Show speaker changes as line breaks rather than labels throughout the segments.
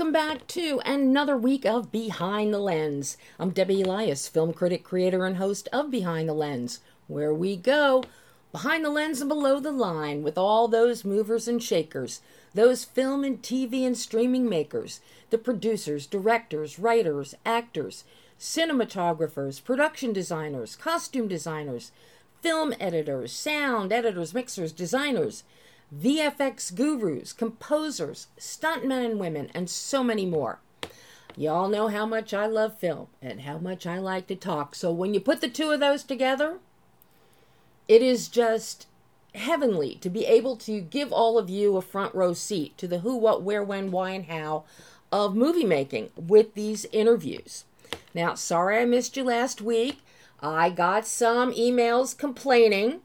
Welcome back to another week of Behind the Lens. I'm Debbie Elias, film critic, creator, and host of Behind the Lens, where we go behind the lens and below the line with all those movers and shakers, those film and TV and streaming makers, the producers, directors, writers, actors, cinematographers, production designers, costume designers, film editors, sound editors, mixers, designers, VFX gurus, composers, stuntmen and women, and so many more. Y'all know how much I love film and how much I like to talk. So when you put the two of those together, it is just heavenly to be able to give all of you a front row seat to the who, what, where, when, why, and how of movie making with these interviews. Now, sorry I missed you last week. I got some emails complaining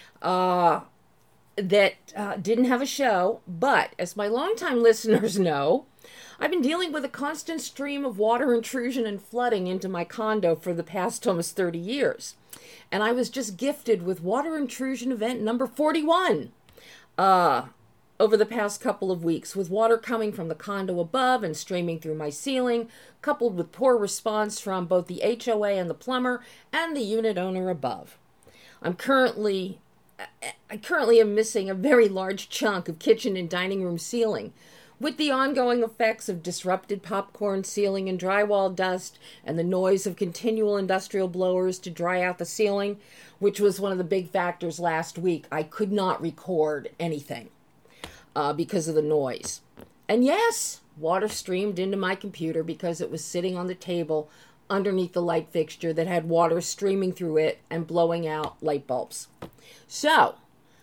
that didn't have a show, but as my longtime listeners know, I've been dealing with a constant stream of water intrusion and flooding into my condo for the past almost 30 years. And I was just gifted with water intrusion event number 41 over the past couple of weeks, with water coming from the condo above and streaming through my ceiling, coupled with poor response from both the HOA and the plumber and the unit owner above. I currently am missing a very large chunk of kitchen and dining room ceiling, with the ongoing effects of disrupted popcorn ceiling and drywall dust and the noise of continual industrial blowers to dry out the ceiling, which was one of the big factors last week. I could not record anything because of the noise. And yes, water streamed into my computer because it was sitting on the table underneath the light fixture that had water streaming through it and blowing out light bulbs. So,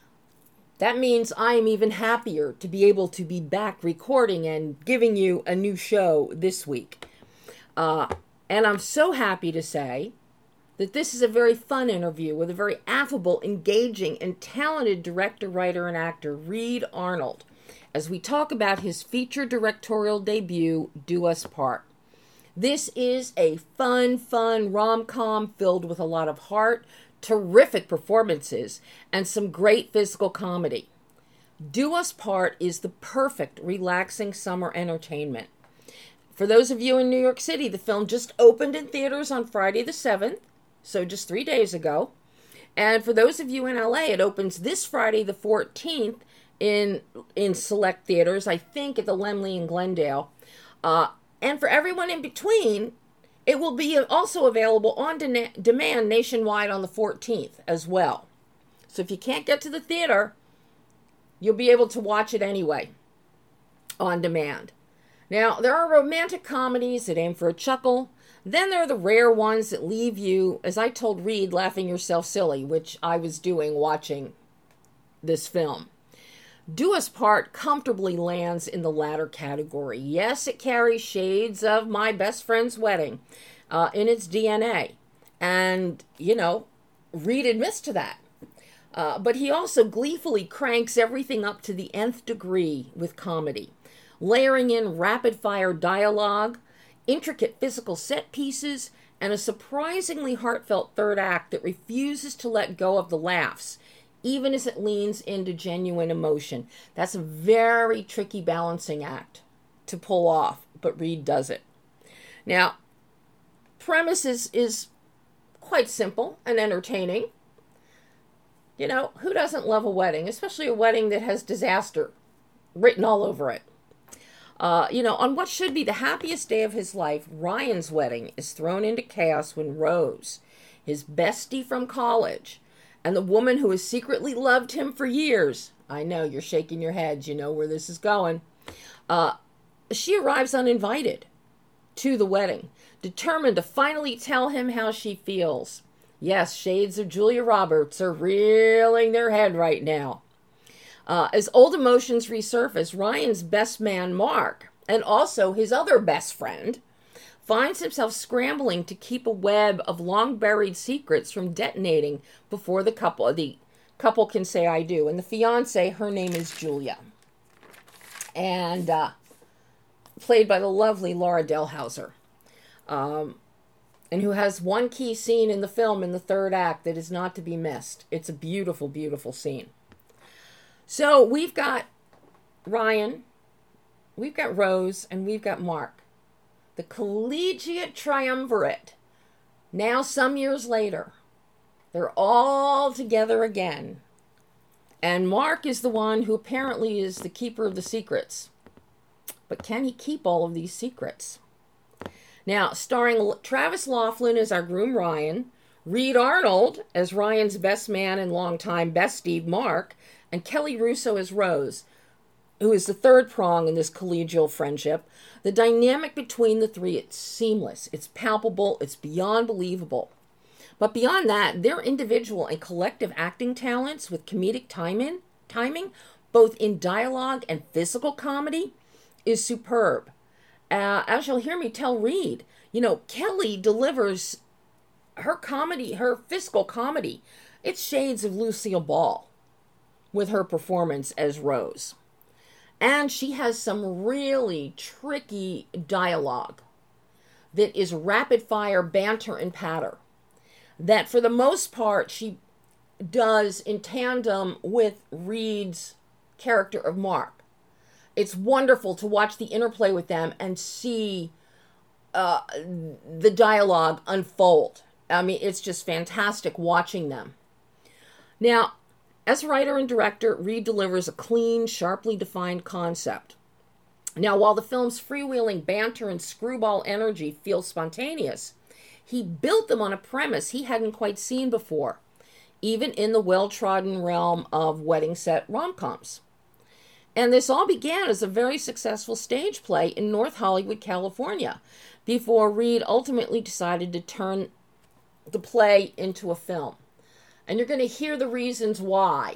that means I am even happier to be able to be back recording and giving you a new show this week. And I'm so happy to say that this is a very fun interview with a very affable, engaging, and talented director, writer, and actor, Reed Arnold, as we talk about his feature directorial debut, Do Us Part. This is a fun rom-com filled with a lot of heart, terrific performances, and some great physical comedy. Do Us Part is the perfect, relaxing summer entertainment. For those of you in New York City, the film just opened in theaters on Friday the 7th, so just 3 days ago. And for those of you in LA, it opens this Friday the 14th in select theaters, I think at the Laemmle in Glendale. And for everyone in between, it will be also available on demand nationwide on the 14th as well. So if you can't get to the theater, you'll be able to watch it anyway on demand. Now, there are romantic comedies that aim for a chuckle. Then there are the rare ones that leave you, as I told Reed, laughing yourself silly, which I was doing watching this film. Do Us Part comfortably lands in the latter category. Yes, it carries shades of My Best Friend's Wedding in its DNA. And, Reed admits to that. But he also gleefully cranks everything up to the nth degree with comedy, layering in rapid-fire dialogue, intricate physical set pieces, and a surprisingly heartfelt third act that refuses to let go of the laughs, even as it leans into genuine emotion. That's a very tricky balancing act to pull off, but Reed does it. Now, premise is quite simple and entertaining. Who doesn't love a wedding, especially a wedding that has disaster written all over it? On what should be the happiest day of his life, Ryan's wedding is thrown into chaos when Rose, his bestie from college, and the woman who has secretly loved him for years, I know, you're shaking your heads, you know where this is going, she arrives uninvited to the wedding, determined to finally tell him how she feels. Yes, shades of Julia Roberts are reeling their head right now. As old emotions resurface, Ryan's best man, Mark, and also his other best friend, finds himself scrambling to keep a web of long-buried secrets from detonating before the couple can say I do. And the fiance, her name is Julia. And played by the lovely Laura Delhauser. And who has one key scene in the film in the third act that is not to be missed. It's a beautiful, beautiful scene. So we've got Ryan we've got Rose and we've got Mark. The collegiate triumvirate. Now, some years later, they're all together again. And Mark is the one who apparently is the keeper of the secrets. But can he keep all of these secrets? Now, starring Travis Laughlin as our groom Ryan, Reed Arnold as Ryan's best man and longtime bestie Mark, and Kelly Russo as Rose, who is the third prong in this collegial friendship. The dynamic between the three, it's seamless, it's palpable, it's beyond believable. But beyond that, their individual and collective acting talents with comedic timing, both in dialogue and physical comedy, is superb. As you'll hear me tell Reed, Kelly delivers her comedy, her physical comedy. It's shades of Lucille Ball with her performance as Rose. And she has some really tricky dialogue that is rapid fire banter and patter that for the most part she does in tandem with Reed's character of Mark. It's wonderful to watch the interplay with them and see the dialogue unfold. I mean, it's just fantastic watching them. Now, as writer and director, Reed delivers a clean, sharply defined concept. Now, while the film's freewheeling banter and screwball energy feels spontaneous, he built them on a premise he hadn't quite seen before, even in the well-trodden realm of wedding set rom-coms. And this all began as a very successful stage play in North Hollywood, California, before Reed ultimately decided to turn the play into a film. And you're going to hear the reasons why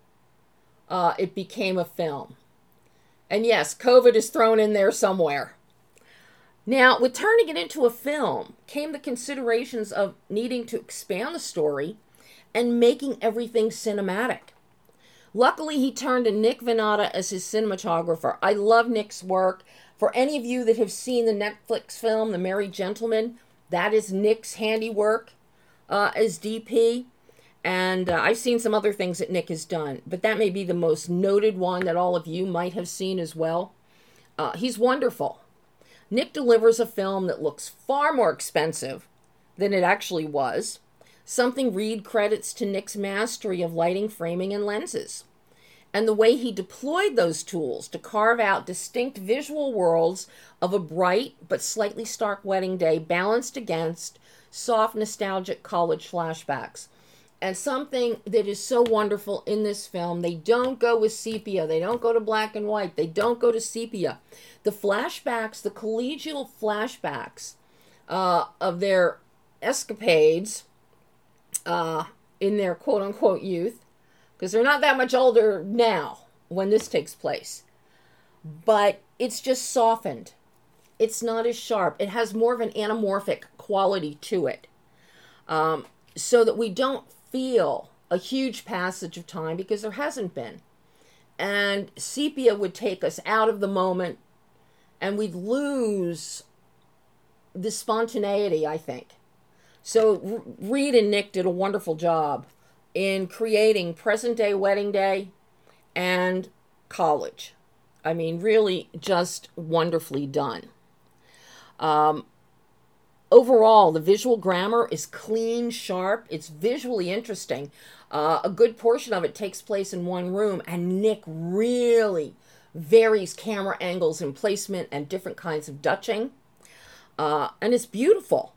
it became a film. And yes, COVID is thrown in there somewhere. Now, with turning it into a film came the considerations of needing to expand the story and making everything cinematic. Luckily, he turned to Nick Venata as his cinematographer. I love Nick's work. For any of you that have seen the Netflix film, The Merry Gentleman, that is Nick's handiwork as DP. And I've seen some other things that Nick has done, but that may be the most noted one that all of you might have seen as well. He's wonderful. Nick delivers a film that looks far more expensive than it actually was, something Reed credits to Nick's mastery of lighting, framing, and lenses, and the way he deployed those tools to carve out distinct visual worlds of a bright but slightly stark wedding day balanced against soft, nostalgic college flashbacks. And something that is so wonderful in this film, they don't go with sepia. They don't go to black and white. They don't go to sepia. The flashbacks, the collegial flashbacks of their escapades in their quote-unquote youth, because they're not that much older now when this takes place. But it's just softened. It's not as sharp. It has more of an anamorphic quality to it. So that we don't feel a huge passage of time, because there hasn't been. And sepia would take us out of the moment and we'd lose the spontaneity, I think. So Reed and Nick did a wonderful job in creating present day wedding day and college. I mean, really just wonderfully done. Overall, the visual grammar is clean, sharp. It's visually interesting. A good portion of it takes place in one room, and Nick really varies camera angles and placement and different kinds of dutching. And it's beautiful.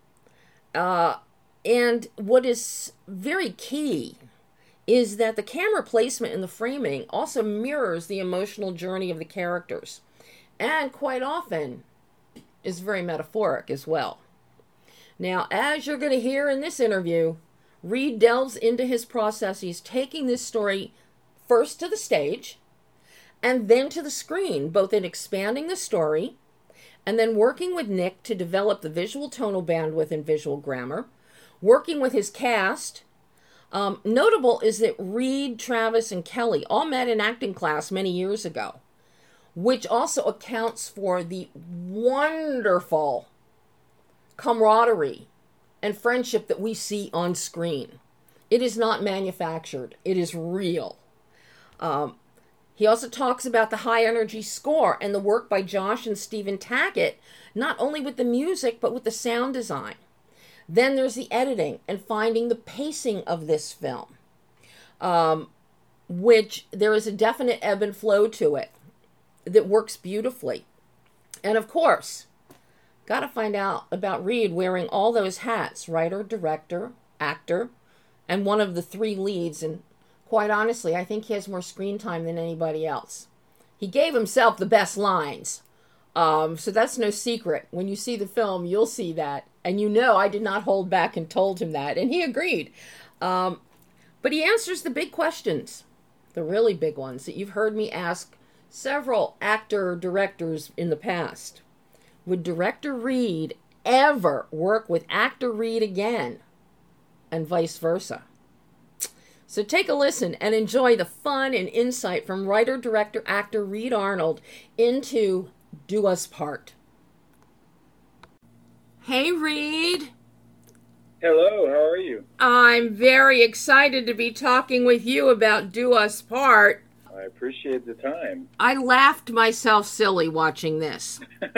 And what is very key is that the camera placement and the framing also mirrors the emotional journey of the characters, and quite often is very metaphoric as well. Now, as you're going to hear in this interview, Reed delves into his process. He's taking this story first to the stage and then to the screen, both in expanding the story and then working with Nick to develop the visual tonal bandwidth and visual grammar, working with his cast. Notable is that Reed, Travis, and Kelly all met in acting class many years ago, which also accounts for the wonderful camaraderie and friendship that we see on screen. It is not manufactured. It is real. He also talks about the high energy score and the work by Josh and Stephen Tackett, not only with the music, but with the sound design. Then there's the editing and finding the pacing of this film, which there is a definite ebb and flow to it that works beautifully. And of course, got to find out about Reed wearing all those hats, writer, director, actor, and one of the three leads. And quite honestly, I think he has more screen time than anybody else. He gave himself the best lines. So that's no secret. When you see the film, you'll see that. And you know I did not hold back and told him that. And he agreed. But he answers the big questions, the really big ones that you've heard me ask several actor-directors in the past. Would director Reed ever work with actor Reed again? And vice versa. So take a listen and enjoy the fun and insight from writer, director, actor Reed Arnold into Do Us Part. Hey, Reed.
Hello, how are you?
I'm very excited to be talking with you about Do Us Part.
I appreciate the time.
I laughed myself silly watching this.
Good.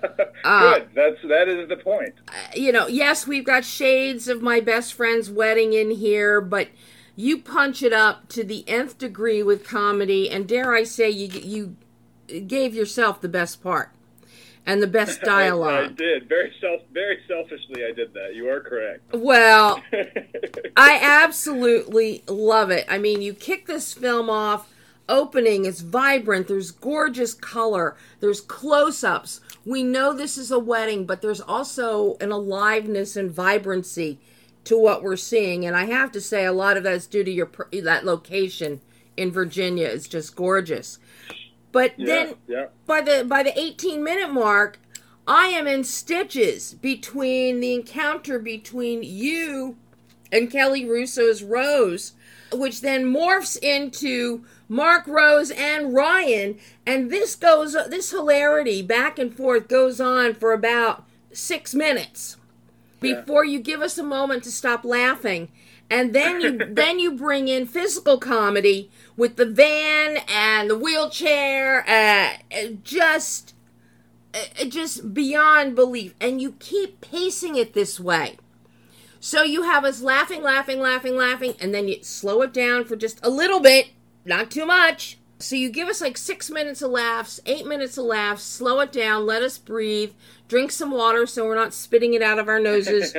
That is the point.
Yes, we've got shades of My Best Friend's Wedding in here, but you punch it up to the nth degree with comedy, and dare I say, you gave yourself the best part and the best dialogue.
I did. Very selfishly, I did that. You are correct.
Well, I absolutely love it. I mean, you kick this film off. Opening is vibrant. There's gorgeous color. There's close-ups. We know this is a wedding, but there's also an aliveness and vibrancy to what we're seeing. And I have to say, a lot of that's due to that location in Virginia is just gorgeous. But then by the 18-minute mark, I am in stitches between the encounter between you and Kelly Russo's Rose, which then morphs into Mark, Rose, and Ryan. And this hilarity back and forth goes on for about 6 minutes before you give us a moment to stop laughing. And then you bring in physical comedy with the van and the wheelchair, just beyond belief. And you keep pacing it this way. So you have us laughing, and then you slow it down for just a little bit, not too much. So you give us like 6 minutes of laughs, 8 minutes of laughs, slow it down, let us breathe, drink some water so we're not spitting it out of our noses,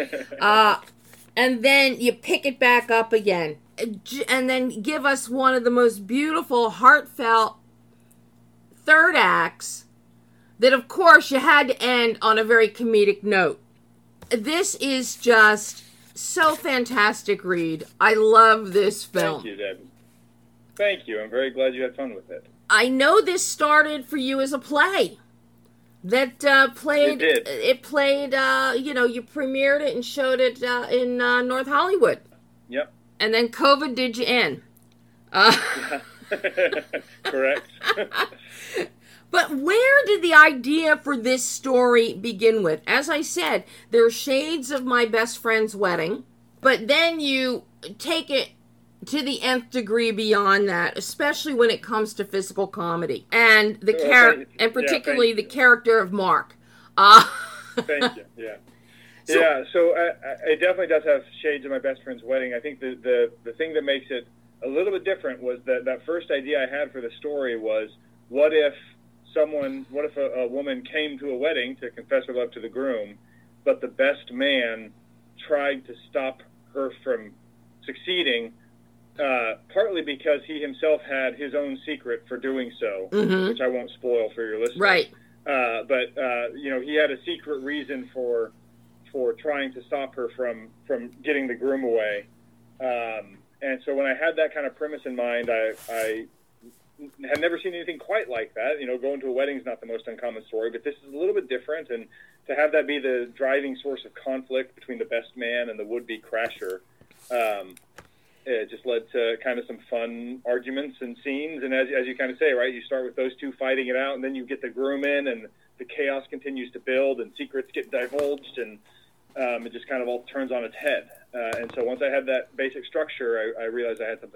and then you pick it back up again. And then give us one of the most beautiful, heartfelt third acts that, of course, you had to end on a very comedic note. This is just so fantastic, Reed. I love this film.
Thank you, Debbie. Thank you. I'm very glad you had fun with it.
I know this started for you as a play that played.
It did.
It played. You premiered it and showed it in North Hollywood.
Yep.
And then COVID did you in.
Correct.
But where did the idea for this story begin with? As I said, there are shades of My Best Friend's Wedding, but then you take it to the nth degree beyond that, especially when it comes to physical comedy and particularly the character of Mark.
Thank you. Yeah. So it definitely does have shades of My Best Friend's Wedding. I think the thing that makes it a little bit different was that first idea I had for the story was, what if a woman came to a wedding to confess her love to the groom, but the best man tried to stop her from succeeding, partly because he himself had his own secret for doing so, which I won't spoil for your listeners.
Right.
But he had a secret reason for trying to stop her from getting the groom away. And so when I had that kind of premise in mind, I had never seen anything quite like that. Going to a wedding is not the most uncommon story, but this is a little bit different. And to have that be the driving source of conflict between the best man and the would-be crasher, it just led to kind of some fun arguments and scenes. And as you kind of say, right, you start with those two fighting it out, and then you get the groom in, and the chaos continues to build, and secrets get divulged, and it just kind of all turns on its head. And so once I had that basic structure, I realized I had something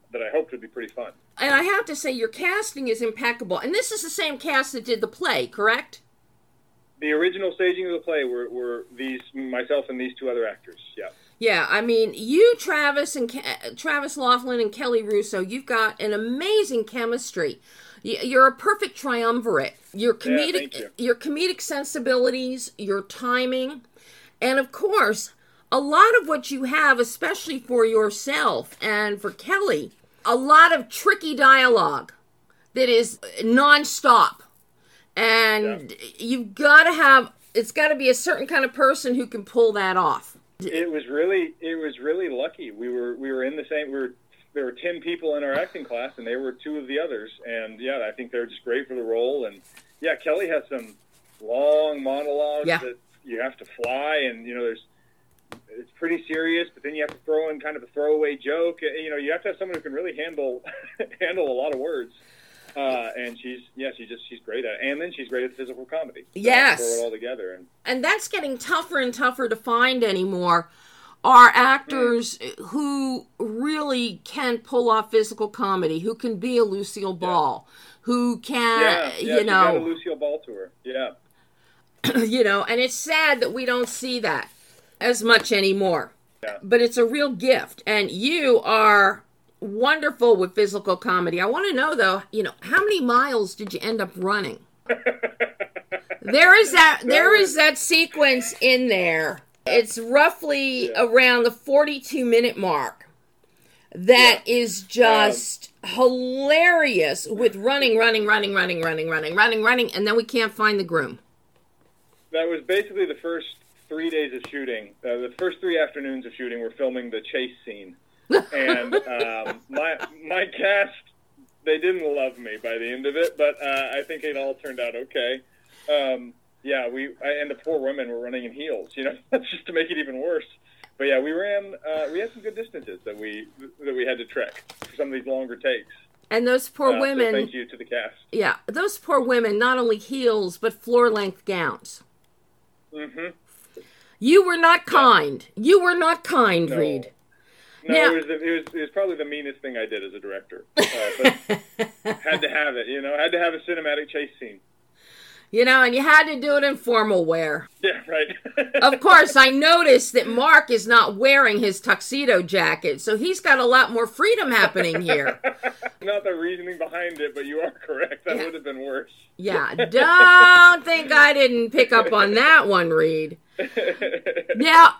that I hoped would be pretty fun.
And I have to say, your casting is impeccable. And this is the same cast that did the play, correct?
The original staging of the play were myself and these two other actors. Yeah.
Yeah, I mean, you, Travis Laughlin and Kelly Russo, you've got an amazing chemistry. You're a perfect triumvirate. Your comedic sensibilities, your timing, and of course, a lot of what you have, especially for yourself and for Kelly, a lot of tricky dialogue that is nonstop. And you've got to have, it's got to be a certain kind of person who can pull that off.
It was really lucky. We were in the same, there were 10 people in our acting class, and they were two of the others. And yeah, I think they're just great for the role. And yeah, Kelly has some long monologues that you have to fly, and it's pretty serious, but then you have to throw in kind of a throwaway joke. You have to have someone who can really handle a lot of words. And she's great at it. And then she's great at physical comedy.
Yes.
Throw it all together.
And that's getting tougher and tougher to find anymore, are actors who really can pull off physical comedy, who can be a Lucille Ball, who can,
she got a Lucille Ball to her. Yeah.
And it's sad that we don't see that as much anymore.
Yeah.
But it's a real gift. And you are wonderful with physical comedy. I want to know, though, how many miles did you end up running? There is that sequence in there. It's roughly around the 42-minute mark. That is just hilarious with running, and then we can't find the groom.
That was basically the first 3 days of shooting. The first 3 afternoons of shooting, we're filming the chase scene. And my cast, they didn't love me by the end of it, but I think it all turned out okay. And the poor women were running in heels, that's just to make it even worse. But yeah, we had some good distances that we had to trek for some of these longer takes.
And those poor women.
So thank you to the cast.
Yeah, those poor women, not only heels, but floor-length gowns.
Mm-hmm.
You were not kind. You were not kind,
No.
Reed.
No,
now,
it was probably the meanest thing I did as a director. But had to have it, had to have a cinematic chase scene.
And you had to do it in formal wear.
Yeah, right.
Of course, I noticed that Mark is not wearing his tuxedo jacket, so he's got a lot more freedom happening here.
Not the reasoning behind it, but you are correct. That would have been worse.
Yeah, don't think I didn't pick up on that one, Reed. Now,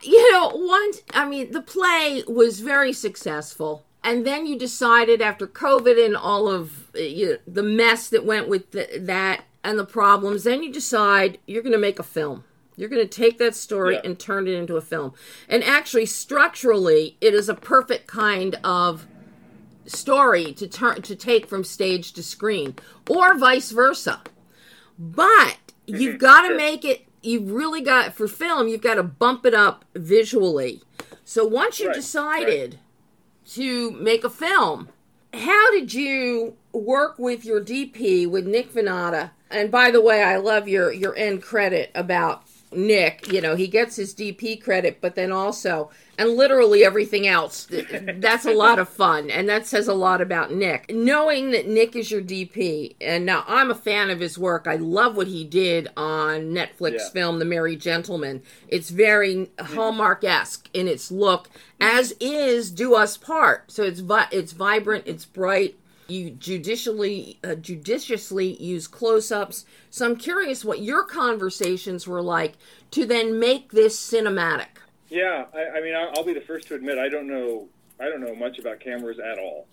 the play was very successful. And then you decided after COVID and all of the mess that went with that and the problems, then you decide you're going to make a film. You're going to take that story and turn it into a film. And actually, structurally, it is a perfect kind of story to take from stage to screen, or vice versa. But you've got to make it. You've really got, for film, you've got to bump it up visually. So once you decided to make a film, how did you work with your DP, with Nick Venata? And by the way, I love your end credit about Nick. He gets his DP credit, but then also, and literally everything else. That's a lot of fun, and that says a lot about Nick. Knowing that Nick is your DP, and now I'm a fan of his work. I love what he did on Netflix film, The Merry Gentleman. It's very Hallmark-esque in its look, as is Do Us Part. So it's vibrant, it's bright. You judiciously use close-ups. So I'm curious what your conversations were like to then make this cinematic.
Yeah, I'll be the first to admit I don't know much about cameras at all.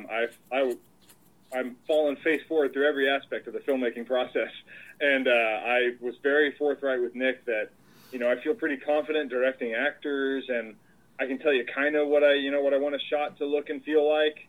I'm fallen face forward through every aspect of the filmmaking process, and I was very forthright with Nick that I feel pretty confident directing actors, and I can tell you kind of what I want a shot to look and feel like.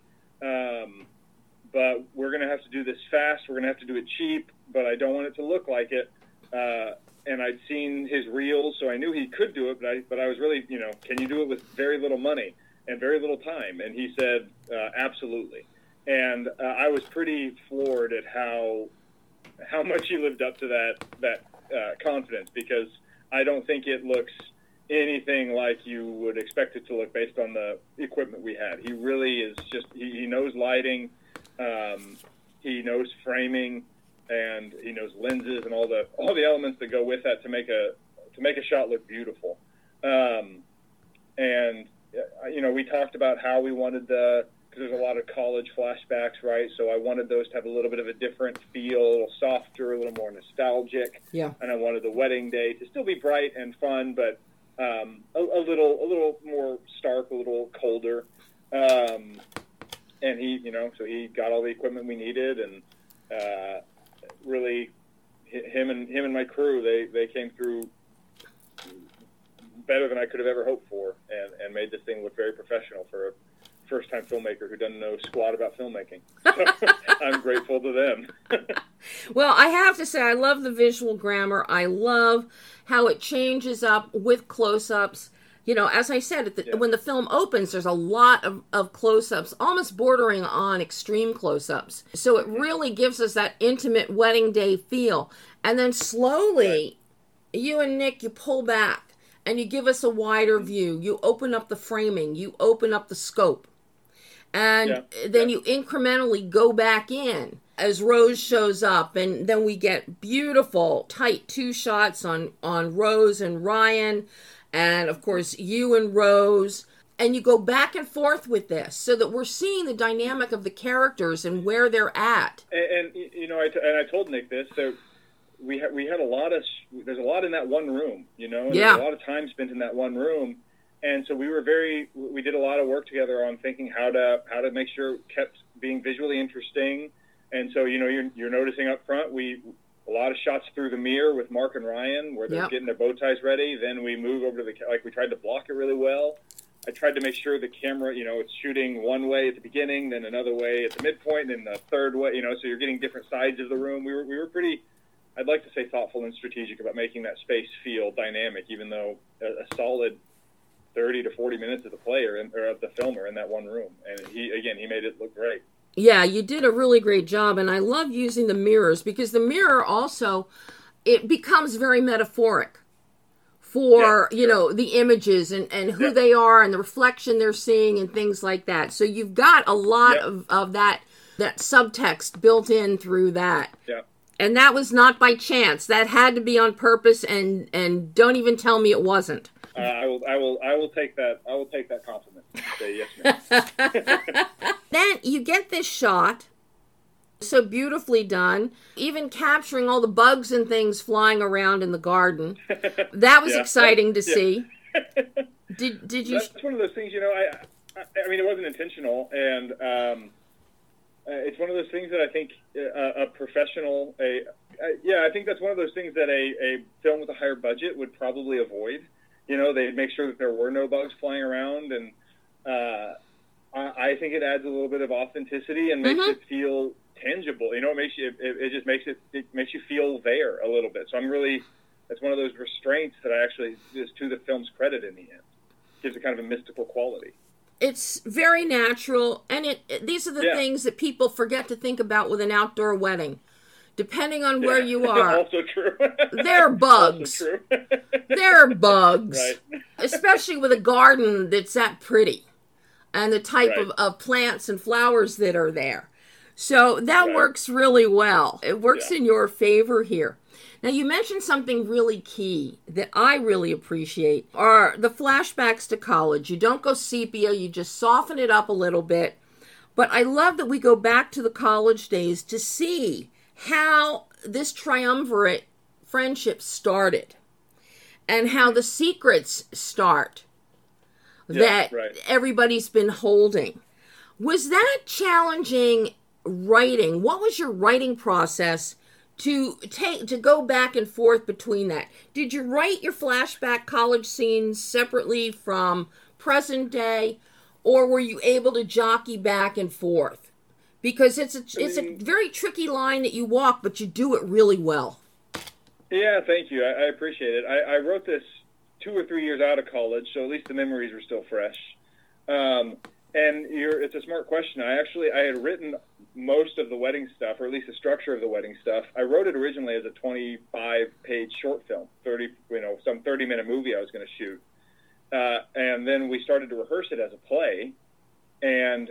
But we're going to have to do this fast. We're going to have to do it cheap, but I don't want it to look like it. And I'd seen his reels, so I knew he could do it, but I was really, can you do it with very little money and very little time? And he said, absolutely. And I was pretty floored at how much he lived up to that confidence, because I don't think it looks anything like you would expect it to look based on the equipment we had. He really is just, he knows lighting, he knows framing, and he knows lenses and all the elements that go with that to make a shot look beautiful. And we talked about how we wanted because there's a lot of college flashbacks, right? So I wanted those to have a little bit of a different feel, a little softer, a little more nostalgic.
Yeah. And
I wanted the wedding day to still be bright and fun, but a little more stark, a little colder. And he, so he got all the equipment we needed, and really, him and my crew, they came through better than I could have ever hoped for, and made this thing look very professional for a first-time filmmaker who doesn't know squat about filmmaking. So I'm grateful to them.
Well, I have to say, I love the visual grammar. I love how it changes up with close-ups. As I said, when the film opens, there's a lot of close-ups, almost bordering on extreme close-ups. So it really gives us that intimate wedding day feel. And then slowly, you and Nick, you pull back and you give us a wider view. You open up the framing. You open up the scope. And then you incrementally go back in as Rose shows up. And then we get beautiful, tight 2 shots on Rose and Ryan. And, of course, you and Rose. And you go back and forth with this so that we're seeing the dynamic of the characters and where they're at.
And I told Nick this. So we had there's a lot in that one room, There's a lot of time spent in that one room. And so we did a lot of work together on thinking how to make sure it kept being visually interesting. And so, you're noticing up front, a lot of shots through the mirror with Mark and Ryan where they're getting their bow ties ready. Then we move over to we tried to block it really well. I tried to make sure the camera, it's shooting one way at the beginning, then another way at the midpoint, then the third way, so you're getting different sides of the room. We were pretty, I'd like to say, thoughtful and strategic about making that space feel dynamic, even though a solid 30 to 40 minutes of the player or of the filmer in that one room. And he made it look great.
Yeah, you did a really great job, and I love using the mirrors because the mirror also, it becomes very metaphoric for, the images and who they are and the reflection they're seeing and things like that. So you've got a lot of that subtext built in through that.
Yeah.
And that was not by chance. That had to be on purpose, and don't even tell me it wasn't.
I will take that. I will take that compliment. Say yes, ma'am.
Then you get this shot, so beautifully done, even capturing all the bugs and things flying around in the garden. That was exciting to see. Did you?
That's one of those things. I mean, it wasn't intentional, and it's one of those things that I think a professional, I think that's one of those things that a film with a higher budget would probably avoid. They'd make sure that there were no bugs flying around, and I think it adds a little bit of authenticity and makes it feel tangible. It makes you feel there a little bit. So that's one of those restraints that I actually is to the film's credit in the end. Gives it kind of a mystical quality.
It's very natural, and these are the things that people forget to think about with an outdoor wedding. Depending on where you are.
Also true.
There are bugs.
Also true.
There are bugs.
Right.
Especially with a garden that's that pretty. And the type of plants and flowers that are there. So that works really well. It works in your favor here. Now, you mentioned something really key that I really appreciate are the flashbacks to college. You don't go sepia. You just soften it up a little bit. But I love that we go back to the college days to see how this triumvirate friendship started and how the secrets start that everybody's been holding. Was that challenging writing? What was your writing process to go back and forth between that? Did you write your flashback college scenes separately from present day, or were you able to jockey back and forth? Because it's a very tricky line that you walk, but you do it really well.
Yeah, thank you. I appreciate it. I wrote this 2 or 3 years out of college, so at least the memories were still fresh. And it's a smart question. I had written most of the wedding stuff, or at least the structure of the wedding stuff. I wrote it originally as a 25-page short film, some 30-minute movie I was going to shoot. And then we started to rehearse it as a play, and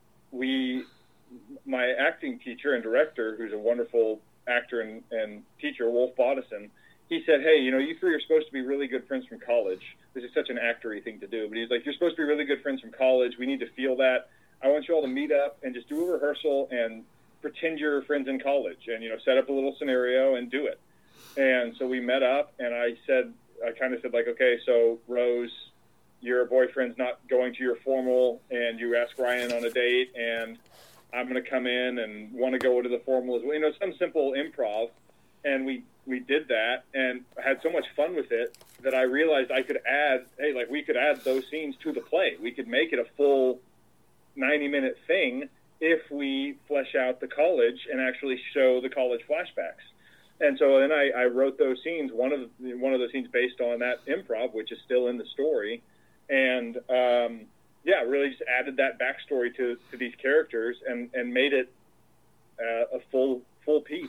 my acting teacher and director, who's a wonderful actor and teacher, Wolf Bodison, he said, hey, you three are supposed to be really good friends from college. This is such an actor-y thing to do. But he's like, you're supposed to be really good friends from college. We need to feel that. I want you all to meet up and just do a rehearsal and pretend you're friends in college and, set up a little scenario and do it. And so we met up, and I kind of said, like, okay, so Rose, your boyfriend's not going to your formal, and you ask Ryan on a date, and I'm going to come in and want to go to the formal as well. Some simple improv. And we did that and had so much fun with it that I realized I could we could add those scenes to the play. We could make it a full 90-minute thing if we flesh out the college and actually show the college flashbacks. And so then I wrote those scenes, one of those scenes based on that improv, which is still in the story. And, really just added that backstory to these characters and made it a full piece.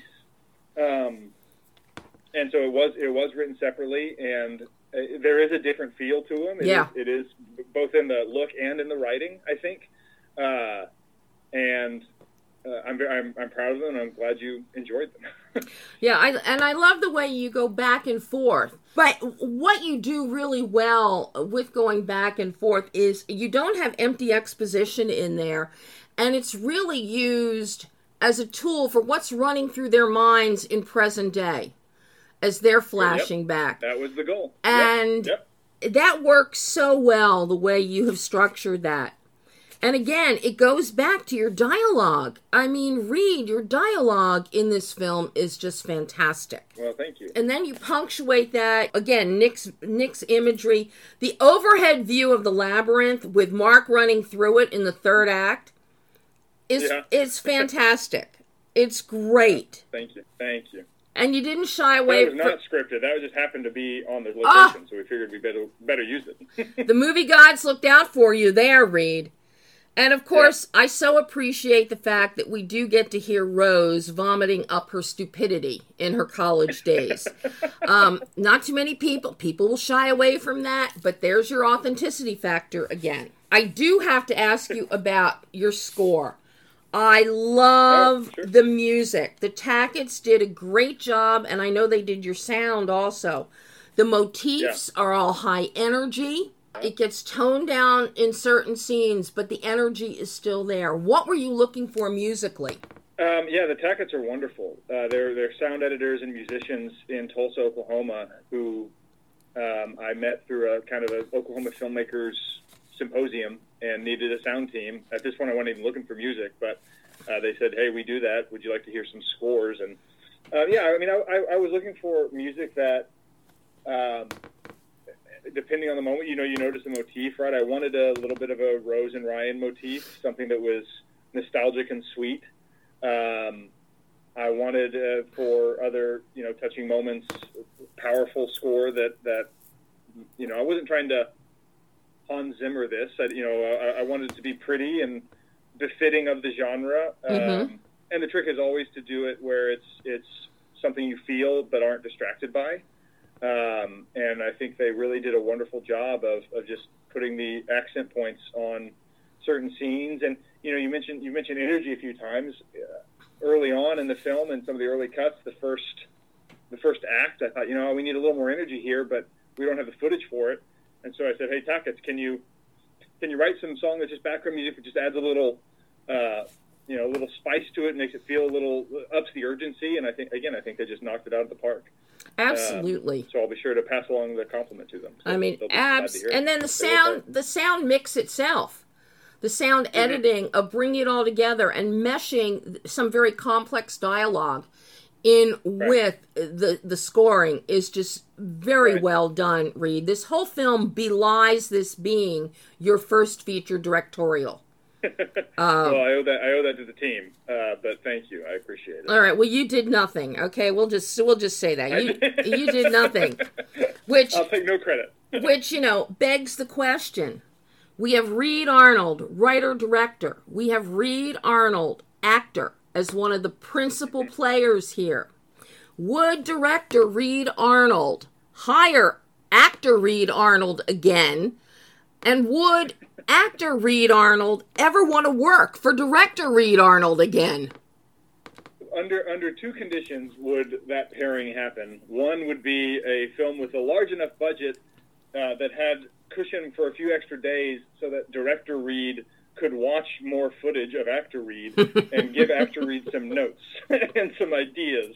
And so it was written separately, and there is a different feel to them. It is both in the look and in the writing, I think. I'm proud of them, and I'm glad you enjoyed them.
Yeah, I love the way you go back and forth. But what you do really well with going back and forth is you don't have empty exposition in there, and it's really used as a tool for what's running through their minds in present day as they're flashing back.
That was the goal.
And that works so well, the way you have structured that. And again, it goes back to your dialogue. I mean, Reed, your dialogue in this film is just fantastic.
Well, thank you.
And then you punctuate that, again, Nick's imagery. The overhead view of the labyrinth with Mark running through it in the third act is fantastic. It's great.
Thank you. And
you didn't shy away.
That was not scripted. That just happened to be on the location, so we figured we better use it.
The movie gods looked out for you there, Reed. And of course, I so appreciate the fact that we do get to hear Rose vomiting up her stupidity in her college days. Not too many people will shy away from that, but there's your authenticity factor again. I do have to ask you about your score. I love the music. The Tacketts did a great job, and I know they did your sound also. The motifs are all high energy. It gets toned down in certain scenes, but the energy is still there. What were you looking for musically?
The Tacketts are wonderful. They're sound editors and musicians in Tulsa, Oklahoma, who I met through a kind of an Oklahoma filmmakers symposium and needed a sound team. At this point, I wasn't even looking for music, but they said, hey, we do that. Would you like to hear some scores? And I was looking for music that... depending on the moment, you notice the motif, right? I wanted a little bit of a Rose and Ryan motif, something that was nostalgic and sweet. I wanted for other, touching moments, powerful score that I wasn't trying to Hans Zimmer this. I wanted it to be pretty and befitting of the genre. And the trick is always to do it where it's something you feel but aren't distracted by. And I think they really did a wonderful job of just putting the accent points on certain scenes. And, you mentioned energy a few times early on in the film and some of the early cuts, the first act. I thought, we need a little more energy here, but we don't have the footage for it. And so I said, hey, Tacketts, can you write some song that's just background music that just adds a little, little spice to it, makes it feel a little ups the urgency. And I think they just knocked it out of the park.
Absolutely.
So I'll be sure to pass along the compliment to them. So
and then the sound mix itself, the sound editing of bringing it all together and meshing some very complex dialogue in with the scoring is just very well done, Reed. This whole film belies this being your first feature directorial.
Well, I owe that to the team, but thank you. I appreciate it.
All right. Well, you did nothing. Okay, we'll just say that you did nothing. Which
I'll take no credit.
Which begs the question. We have Reed Arnold, writer director. We have Reed Arnold, actor, as one of the principal players here. Would director Reed Arnold hire actor Reed Arnold again? And would actor Reed Arnold ever want to work for director Reed Arnold again?
Under two conditions would that pairing happen. One would be a film with a large enough budget that had cushion for a few extra days so that director Reed could watch more footage of actor Reed and give actor Reed some notes and some ideas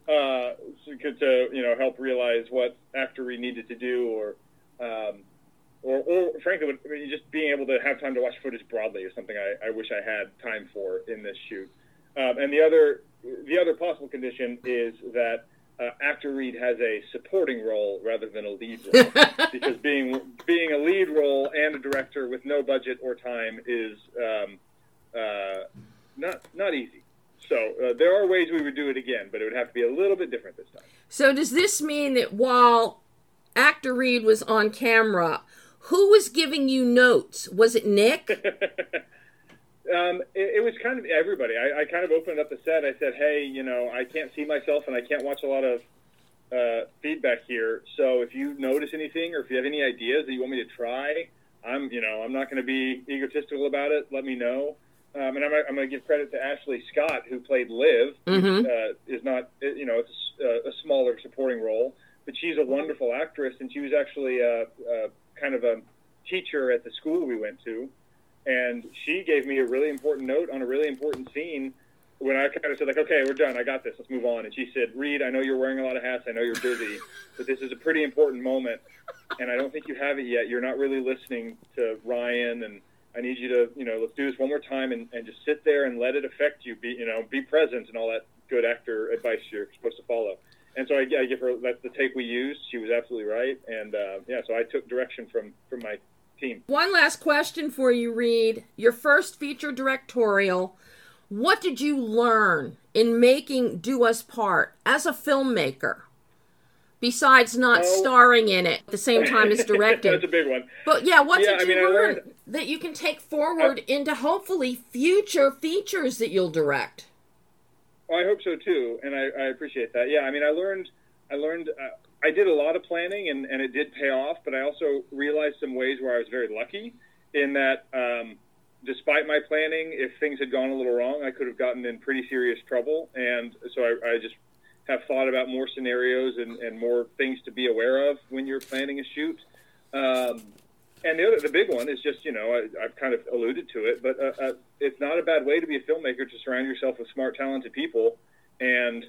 to help realize what actor Reed needed to do, or frankly, just being able to have time to watch footage broadly is something I wish I had time for in this shoot. And the other possible condition is that actor Reed has a supporting role rather than a lead role, because being a lead role and a director with no budget or time is not easy. So there are ways we would do it again, but it would have to be a little bit different this time.
So does this mean that while actor Reed was on camera, who was giving you notes? Was it Nick?
It was kind of everybody. I kind of opened up the set. I said, hey, I can't see myself and I can't watch a lot of feedback here. So if you notice anything or if you have any ideas that you want me to try, I'm not going to be egotistical about it. Let me know. And I'm going to give credit to Ashley Scott, who played Liv.
Mm-hmm.
Is not, it's a smaller supporting role, but she's a wonderful actress, and she was actually kind of a teacher at the school we went to. And she gave me a really important note on a really important scene when I kind of said, okay, we're done. I got this. Let's move on. And she said, Reed, I know you're wearing a lot of hats. I know you're busy, but this is a pretty important moment, and I don't think you have it yet. You're not really listening to Ryan, and I need you to, let's do this one more time and just sit there and let it affect you. Be present and all that good actor advice you're supposed to follow. And so I give her, that's the take we used. She was absolutely right. And so I took direction from my team.
One last question for you, Reed. Your first feature directorial. What did you learn in making Do Us Part as a filmmaker, besides not starring in it at the same time as directing?
That's a big one.
But what did you learn that you can take forward into hopefully future features that you'll direct?
Well, I hope so too, and I appreciate that. Yeah, I learned. I did a lot of planning, and it did pay off. But I also realized some ways where I was very lucky in that, despite my planning, if things had gone a little wrong, I could have gotten in pretty serious trouble. And so I just have thought about more scenarios and more things to be aware of when you're planning a shoot. And the big one is just, I've kind of alluded to it, but it's not a bad way to be a filmmaker to surround yourself with smart, talented people and,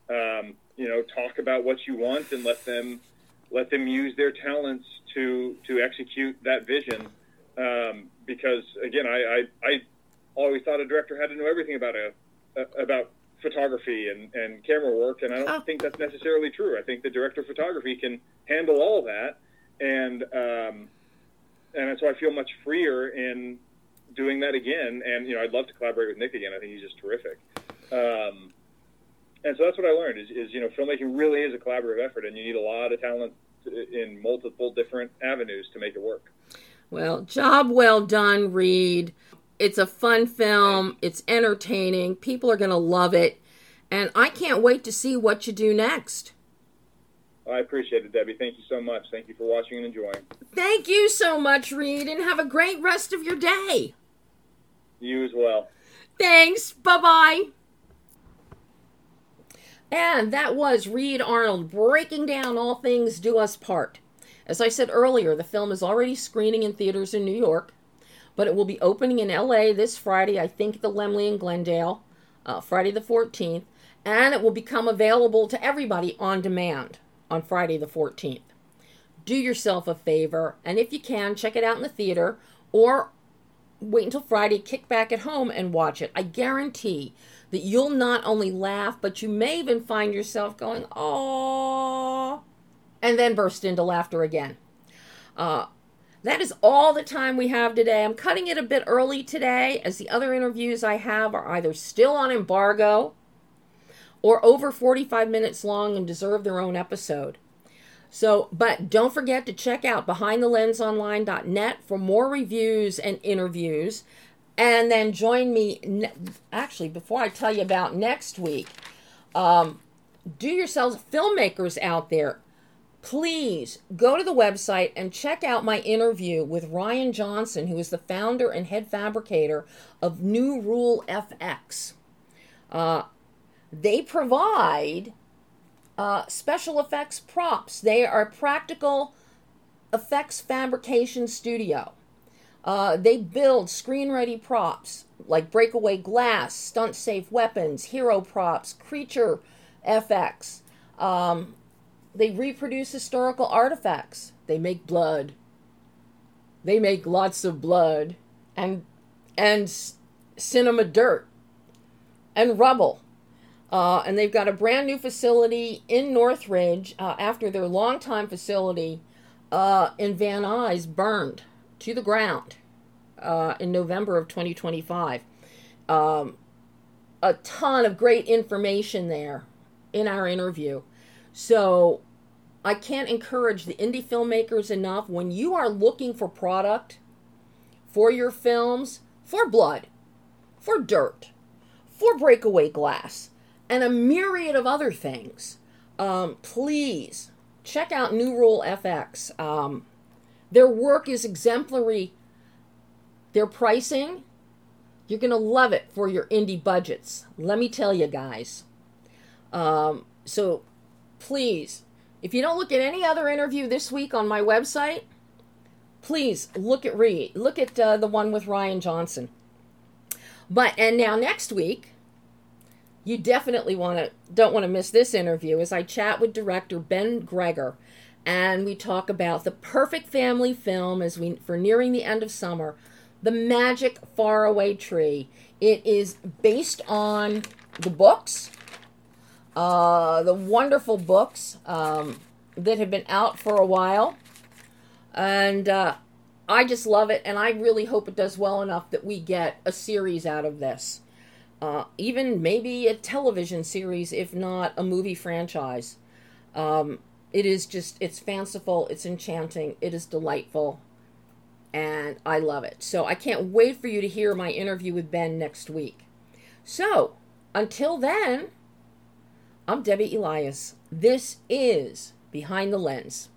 talk about what you want and let them use their talents to execute that vision. Because again, I always thought a director had to know everything about photography and camera work, and I don't think that's necessarily true. I think the director of photography can handle all that, and so I feel much freer in doing that again. And I'd love to collaborate with Nick again. I think he's just terrific. And so that's what I learned is filmmaking really is a collaborative effort, and you need a lot of talent in multiple different avenues to make it work.
Well, job well done, Reed. It's a fun film. It's entertaining. People are going to love it. And I can't wait to see what you do next.
I appreciate it, Debbie. Thank you so much. Thank you for watching and enjoying.
Thank you so much, Reed, and have a great rest of your day.
You as well.
Thanks. Bye-bye. And that was Reed Arnold breaking down all things Do Us Part. As I said earlier, the film is already screening in theaters in New York, but it will be opening in LA this Friday, I think the Laemmle in Glendale, Friday the 14th, and it will become available to everybody on demand on Friday the 14th. Do yourself a favor, and if you can, check it out in the theater, or wait until Friday, kick back at home and watch it. I guarantee that you'll not only laugh, but you may even find yourself going, "Aww," and then burst into laughter again. That is all the time we have today. I'm cutting it a bit early today, as the other interviews I have are either still on embargo or over 45 minutes long and deserve their own episode. But don't forget to check out BehindTheLensOnline.net for more reviews and interviews. And then join me, actually, before I tell you about next week, do yourselves, filmmakers out there, please go to the website and check out my interview with Ryan Johnson, who is the founder and head fabricator of New Rule FX. They provide special effects props. They are a practical effects fabrication studio. They build screen-ready props like breakaway glass, stunt-safe weapons, hero props, creature FX. They reproduce historical artifacts. They make blood. They make lots of blood and cinema dirt and rubble. And they've got a brand new facility in Northridge after their longtime facility in Van Nuys burned to the ground in November of 2025. A ton of great information there in our interview. So I can't encourage the indie filmmakers enough. When you are looking for product for your films, for blood, for dirt, for breakaway glass, and a myriad of other things, please check out New Rule FX. Their work is exemplary. Their pricing, you're going to love it for your indie budgets. Let me tell you guys. So please, if you don't look at any other interview this week on my website, please look at the one with Ryan Johnson. And now next week, you definitely don't want to miss this interview as I chat with director Ben Gregor, and we talk about the perfect family film for nearing the end of summer, The Magic Faraway Tree. It is based on the books, the wonderful books that have been out for a while, and I just love it, and I really hope it does well enough that we get a series out of this. Even maybe a television series, if not a movie franchise. It's fanciful, it's enchanting, it is delightful, and I love it. So I can't wait for you to hear my interview with Ben next week. So, until then, I'm Debbie Elias. This is Behind the Lens.